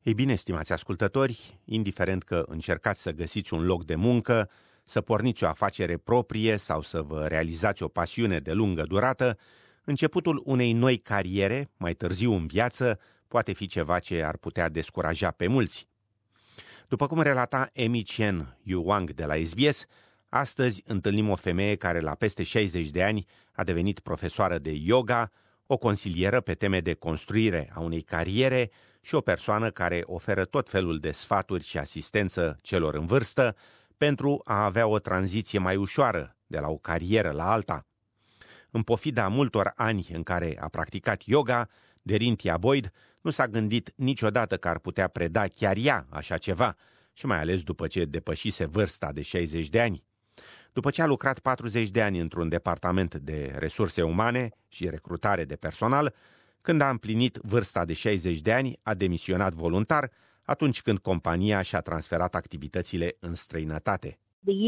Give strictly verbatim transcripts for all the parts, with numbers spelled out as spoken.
Ei bine, stimați ascultători, indiferent că încercați să găsiți un loc de muncă, să porniți o afacere proprie sau să vă realizați o pasiune de lungă durată, începutul unei noi cariere, mai târziu în viață, poate fi ceva ce ar putea descuraja pe mulți. După cum relata Amy Chen Yuang de la S B S, astăzi întâlnim o femeie care la peste șaizeci de ani a devenit profesoară de yoga, o consilieră pe teme de construire a unei cariere și o persoană care oferă tot felul de sfaturi și asistență celor în vârstă pentru a avea o tranziție mai ușoară de la o carieră la alta. În pofida multor ani în care a practicat yoga, Derinthia Boyd nu s-a gândit niciodată că ar putea preda chiar ea așa ceva, și mai ales după ce depășise vârsta de șaizeci de ani. După ce a lucrat patruzeci de ani într-un departament de resurse umane și recrutare de personal, când a împlinit vârsta de șaizeci de ani, a demisionat voluntar, atunci când compania și-a transferat activitățile în străinătate.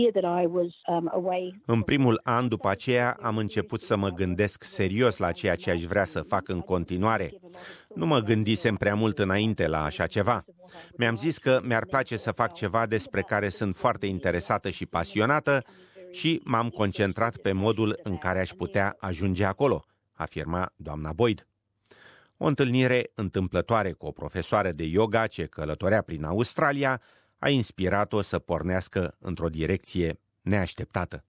În primul an după aceea am început să mă gândesc serios la ceea ce aș vrea să fac în continuare. Nu mă gândisem prea mult înainte la așa ceva. Mi-am zis că mi-ar place să fac ceva despre care sunt foarte interesată și pasionată și m-am concentrat pe modul în care aș putea ajunge acolo, afirma doamna Boyd. O întâlnire întâmplătoare cu o profesoară de yoga ce călătorea prin Australia a inspirat-o să pornească într-o direcție neașteptată.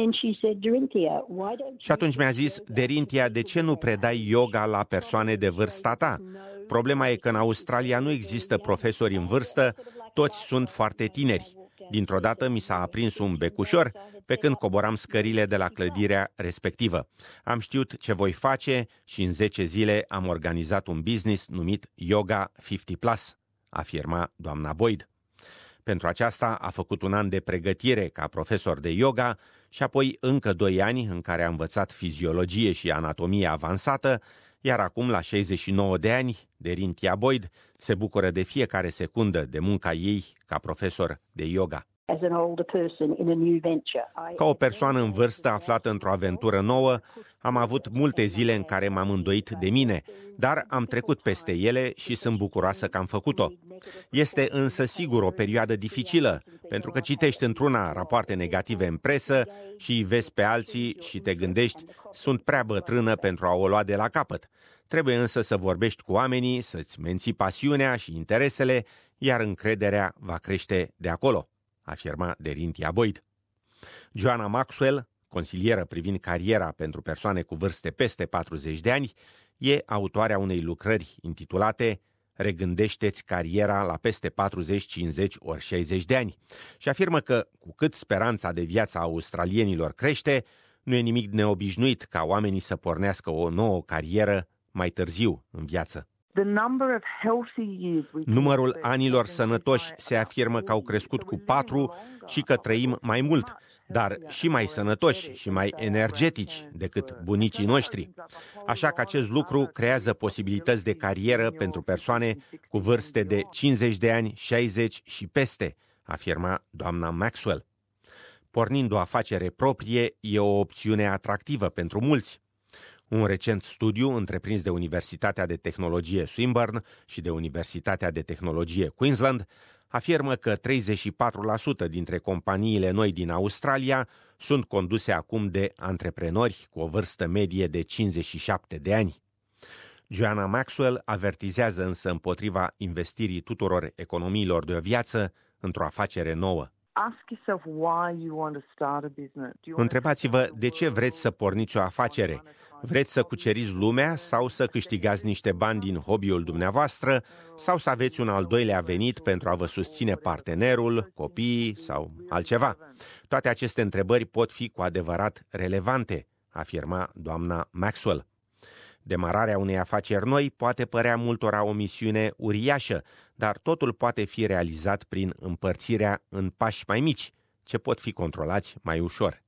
Și atunci mi-a zis, Derinthia, de ce nu predai yoga la persoane de vârsta ta? Problema e că în Australia nu există profesori în vârstă, toți sunt foarte tineri. Dintr-o dată mi s-a aprins un becușor pe când coboram scările de la clădirea respectivă. Am știut ce voi face și în zece zile am organizat un business numit Yoga cincizeci plus, afirma doamna Boyd. Pentru aceasta a făcut un an de pregătire ca profesor de yoga și apoi încă doi ani în care a învățat fiziologie și anatomie avansată, iar acum, la șaizeci și nouă de ani, Derinthia Boyd se bucură de fiecare secundă de munca ei ca profesor de yoga. Ca o persoană în vârstă aflată într-o aventură nouă, am avut multe zile în care m-am îndoit de mine, dar am trecut peste ele și sunt bucuroasă că am făcut-o. Este însă sigur o perioadă dificilă, pentru că citești într-una rapoarte negative în presă și îi vezi pe alții și te gândești, sunt prea bătrână pentru a o lua de la capăt. Trebuie însă să vorbești cu oamenii, să-ți menții pasiunea și interesele, iar încrederea va crește de acolo, afirma Derinthia Boyd. Joanna Maxwell, consilieră privind cariera pentru persoane cu vârste peste patruzeci de ani, e autoarea unei lucrări intitulate Regândește-ți cariera la peste patruzeci, cincizeci ori șaizeci de ani și afirmă că, cu cât speranța de viață a australienilor crește, nu e nimic neobișnuit ca oamenii să pornească o nouă carieră mai târziu în viață. Numărul anilor sănătoși se afirmă că au crescut cu patru și că trăim mai mult, dar și mai sănătoși și mai energetici decât bunicii noștri. Așa că acest lucru creează posibilități de carieră pentru persoane cu vârste de cincizeci de ani, șaizeci și peste, afirma doamna Maxwell. Pornind o afacere proprie e o opțiune atractivă pentru mulți. Un recent studiu întreprins de Universitatea de Tehnologie Swinburne și de Universitatea de Tehnologie Queensland afirmă că treizeci și patru la sută dintre companiile noi din Australia sunt conduse acum de antreprenori cu o vârstă medie de cincizeci și șapte de ani. Joanna Maxwell avertizează însă împotriva investirii tuturor economiilor de o viață într-o afacere nouă. Întrebați-vă de ce vreți să porniți o afacere. Vreți să cuceriți lumea sau să câștigați niște bani din hobby-ul dumneavoastră sau să aveți un al doilea venit pentru a vă susține partenerul, copiii sau altceva? Toate aceste întrebări pot fi cu adevărat relevante, afirma doamna Maxwell. Demararea unei afaceri noi poate părea multora o misiune uriașă, dar totul poate fi realizat prin împărțirea în pași mai mici, ce pot fi controlați mai ușor.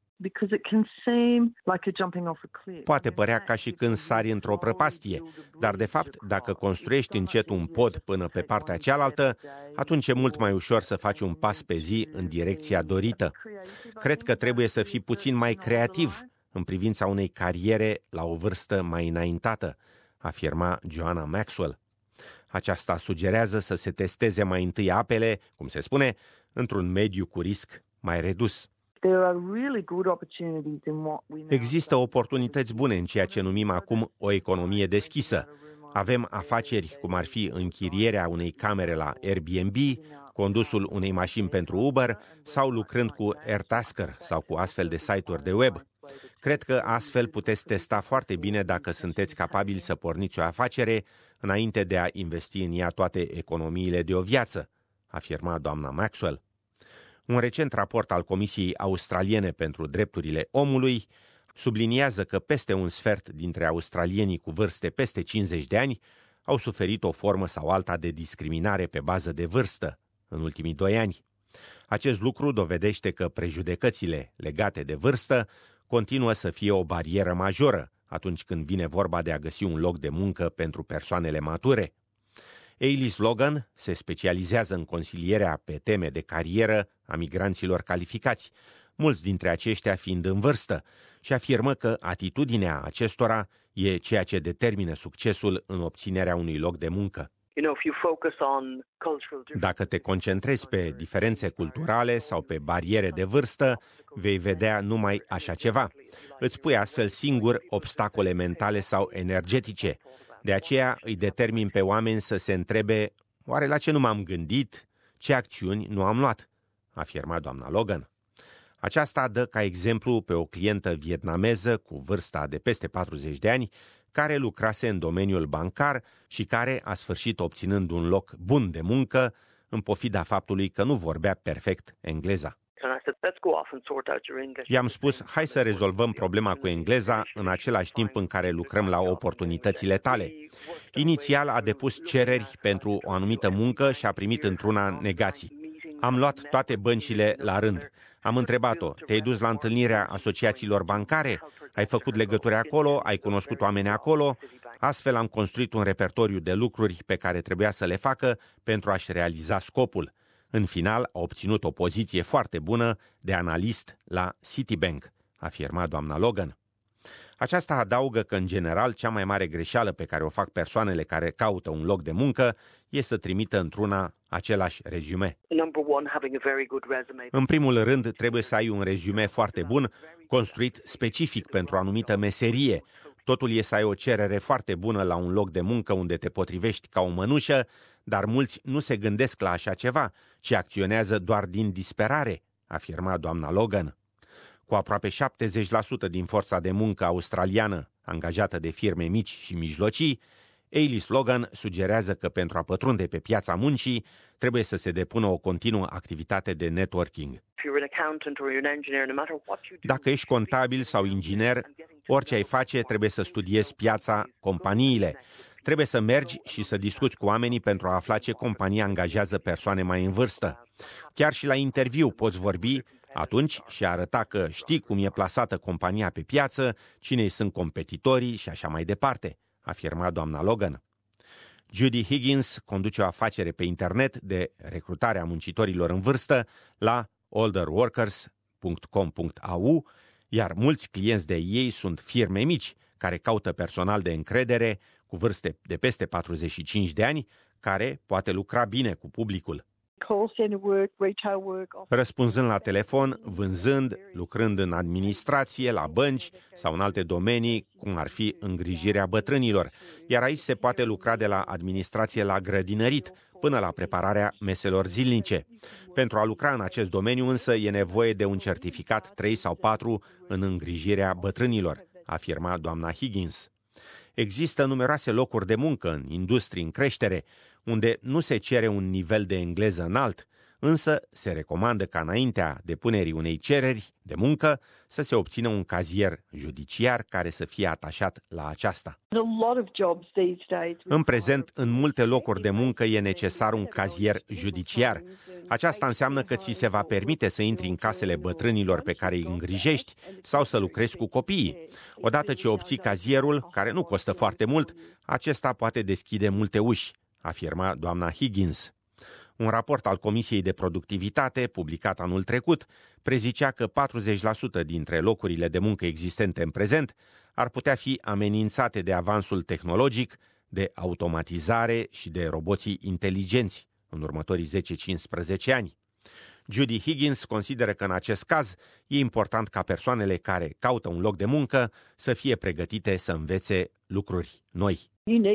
Poate părea ca și când sari într-o prăpastie, dar de fapt, dacă construiești încet un pod până pe partea cealaltă, atunci e mult mai ușor să faci un pas pe zi în direcția dorită. Cred că trebuie să fii puțin mai creativ în privința unei cariere la o vârstă mai înaintată, afirma Joanna Maxwell. Aceasta sugerează să se testeze mai întâi apele, cum se spune, într-un mediu cu risc mai redus. Există oportunități bune în ceea ce numim acum o economie deschisă. Avem afaceri cum ar fi închirierea unei camere la Airbnb, condusul unei mașini pentru Uber sau lucrând cu Airtasker sau cu astfel de site-uri de web. Cred că astfel puteți testa foarte bine dacă sunteți capabili să porniți o afacere înainte de a investi în ea toate economiile de o viață, afirma doamna Maxwell. Un recent raport al Comisiei Australiene pentru Drepturile Omului subliniază că peste un sfert dintre australienii cu vârste peste cincizeci de ani au suferit o formă sau alta de discriminare pe bază de vârstă în ultimii doi ani. Acest lucru dovedește că prejudecățile legate de vârstă continuă să fie o barieră majoră atunci când vine vorba de a găsi un loc de muncă pentru persoanele mature. Ailis Logan se specializează în consilierea pe teme de carieră a migranților calificați, mulți dintre aceștia fiind în vârstă, și afirmă că atitudinea acestora e ceea ce determină succesul în obținerea unui loc de muncă. Dacă te concentrezi pe diferențe culturale sau pe bariere de vârstă, vei vedea numai așa ceva. Îți pui astfel singur obstacole mentale sau energetice. De aceea îi determin pe oameni să se întrebe, oare la ce nu m-am gândit, ce acțiuni nu am luat, afirma doamna Logan. Aceasta dă ca exemplu pe o clientă vietnameză cu vârsta de peste patruzeci de ani, care lucrase în domeniul bancar și care a sfârșit obținând un loc bun de muncă, în pofida faptului că nu vorbea perfect engleza. I-am spus, hai să rezolvăm problema cu engleza în același timp în care lucrăm la oportunitățile tale. Inițial a depus cereri pentru o anumită muncă și a primit într-una negații. Am luat toate băncile la rând. Am întrebat-o, te-ai dus la întâlnirea asociațiilor bancare? Ai făcut legături acolo? Ai cunoscut oameni acolo? Astfel am construit un repertoriu de lucruri pe care trebuia să le facă pentru a-și realiza scopul. În final, a obținut o poziție foarte bună de analist la Citibank, afirma doamna Logan. Aceasta adaugă că, în general, cea mai mare greșeală pe care o fac persoanele care caută un loc de muncă e să trimită într-una același rezume. În primul rând, trebuie să ai un rezume foarte bun, construit specific pentru o anumită meserie. Totul e să ai o cerere foarte bună la un loc de muncă unde te potrivești ca o mănușă, dar mulți nu se gândesc la așa ceva, ci acționează doar din disperare, afirma doamna Logan. Cu aproape șaptezeci la sută din forța de muncă australiană angajată de firme mici și mijlocii, Ailis Logan sugerează că pentru a pătrunde pe piața muncii trebuie să se depună o continuă activitate de networking. Dacă ești contabil sau inginer, orice ai face trebuie să studiezi piața, companiile. Trebuie să mergi și să discuți cu oamenii pentru a afla ce companii angajează persoane mai în vârstă. Chiar și la interviu poți vorbi atunci și arăta că știi cum e plasată compania pe piață, cine sunt competitorii și așa mai departe, afirma doamna Logan. Judy Higgins conduce o afacere pe internet de recrutare a muncitorilor în vârstă la older workers punct com punct a u, iar mulți clienți de ei sunt firme mici care caută personal de încredere cu vârste de peste patruzeci și cinci de ani, care poate lucra bine cu publicul. Răspunzând la telefon, vânzând, lucrând în administrație, la bănci sau în alte domenii, cum ar fi îngrijirea bătrânilor, iar aici se poate lucra de la administrație la grădinărit până la prepararea meselor zilnice. Pentru a lucra în acest domeniu însă e nevoie de un certificat trei sau patru în îngrijirea bătrânilor, afirma doamna Higgins. Există numeroase locuri de muncă în industrii în creștere, unde nu se cere un nivel de engleză înalt, însă se recomandă ca înaintea depunerii unei cereri de muncă să se obțină un cazier judiciar care să fie atașat la aceasta. În prezent, în multe locuri de muncă e necesar un cazier judiciar. Aceasta înseamnă că ți se va permite să intri în casele bătrânilor pe care îi îngrijești sau să lucrezi cu copiii. Odată ce obții cazierul, care nu costă foarte mult, acesta poate deschide multe uși, afirma doamna Higgins. Un raport al Comisiei de Productivitate, publicat anul trecut, prezicea că patruzeci la sută dintre locurile de muncă existente în prezent ar putea fi amenințate de avansul tehnologic, de automatizare și de roboții inteligenți în următorii zece cincisprezece ani. Judy Higgins consideră că în acest caz e important ca persoanele care caută un loc de muncă să fie pregătite să învețe lucruri noi.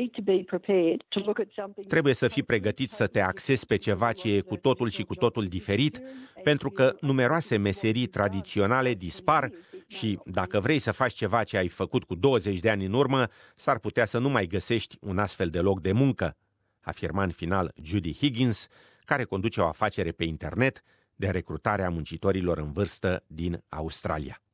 Trebuie să fii pregătit să te axezi pe ceva ce e cu totul și cu totul diferit, pentru că numeroase meserii tradiționale dispar și dacă vrei să faci ceva ce ai făcut cu douăzeci de ani în urmă, s-ar putea să nu mai găsești un astfel de loc de muncă, afirma în final Judy Higgins, care conduce o afacere pe internet de recrutare a muncitorilor în vârstă din Australia.